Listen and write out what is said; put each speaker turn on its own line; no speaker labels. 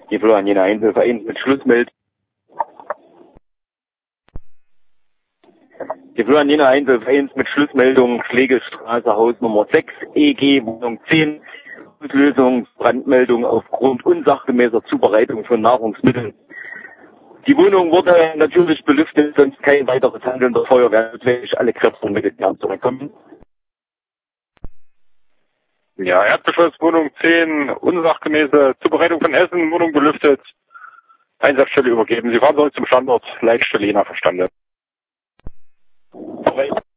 Die Florian Jena Einzelvereins mit Schlussmeldung. Die Florian Jena Einzelvereins mit Schlussmeldung Schlegelstraße Haus Nummer 6, EG Wohnung 10. Auslösung, Brandmeldung aufgrund unsachgemäßer Zubereitung von Nahrungsmitteln. Die Wohnung wurde natürlich belüftet, sonst kein weiteres Handeln der Feuerwehr notwendig. Alle Kräfte und Mittel zurückkommen.
Ja, Erdgeschoss, Wohnung 10, unsachgemäße Zubereitung von Essen, Wohnung belüftet, Einsatzstelle übergeben. Sie fahren zurück zum Standort, Leitstelle Jena Verstande.